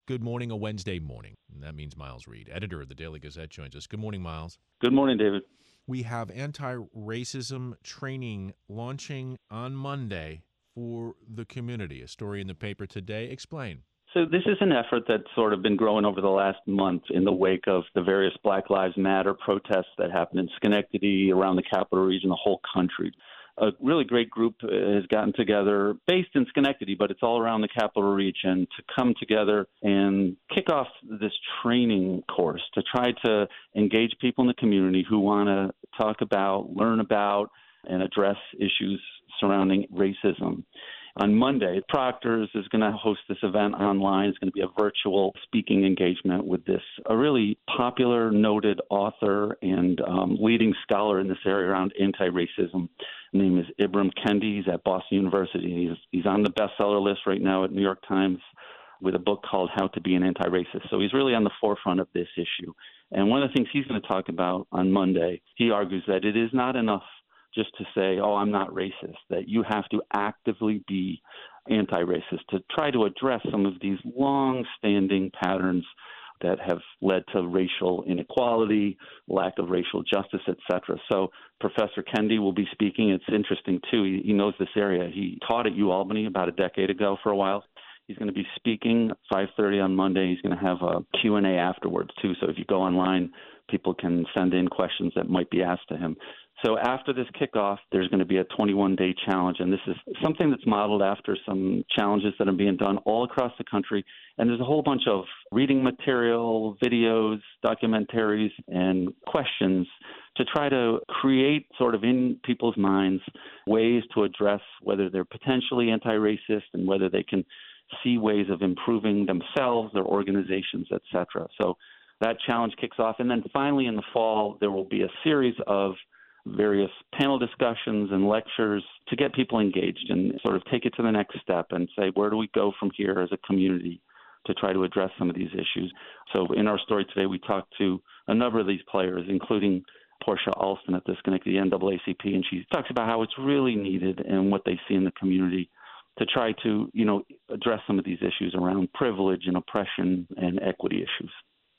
good morning a Wednesday morning. And that means Miles Reed, editor of the Daily Gazette, joins us. Good morning, Miles. Good morning, David. We have anti-racism training launching on Monday for the community. A story in the paper today. Explain. So this is an effort that's sort of been growing over the last month in the wake of the various Black Lives Matter protests that happened in Schenectady, around the capital region, the whole country. A really great group has gotten together based in Schenectady, but it's all around the capital region to come together and kick off this training course to try to engage people in the community who want to talk about, learn about, and address issues surrounding racism. On Monday, Proctor's is going to host this event online. It's going to be a virtual speaking engagement with a really popular, noted author and leading scholar in this area around anti-racism. His name is Ibram Kendi. He's at Boston University. He's on the bestseller list right now at New York Times with a book called How to Be an Anti-Racist. So he's really on the forefront of this issue. And one of the things he's going to talk about on Monday, he argues that it is not enough just to say, oh, I'm not racist, that you have to actively be anti-racist to try to address some of these long-standing patterns that have led to racial inequality, lack of racial justice, etc. So Professor Kendi will be speaking. It's interesting, too. He knows this area. He taught at UAlbany about a decade ago for a while. He's going to be speaking at 5:30 on Monday. He's going to have a Q&A afterwards, too. So if you go online, people can send in questions that might be asked to him. So after this kickoff, there's going to be a 21-day challenge, and this is something that's modeled after some challenges that are being done all across the country. And there's a whole bunch of reading material, videos, documentaries, and questions to try to create sort of in people's minds ways to address whether they're potentially anti-racist and whether they can see ways of improving themselves, their organizations, et cetera. So that challenge kicks off. And then finally in the fall, there will be a series of various panel discussions and lectures to get people engaged and sort of take it to the next step and say, where do we go from here as a community to try to address some of these issues? So in our story today, we talked to a number of these players, including Portia Alston at the Schenectady NAACP, and she talks about how it's really needed and what they see in the community to try to, address some of these issues around privilege and oppression and equity issues.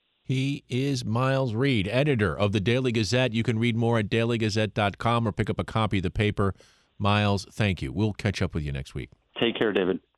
He is Miles Reed, editor of the Daily Gazette. You can read more at dailygazette.com or pick up a copy of the paper. Miles, thank you. We'll catch up with you next week. Take care, David.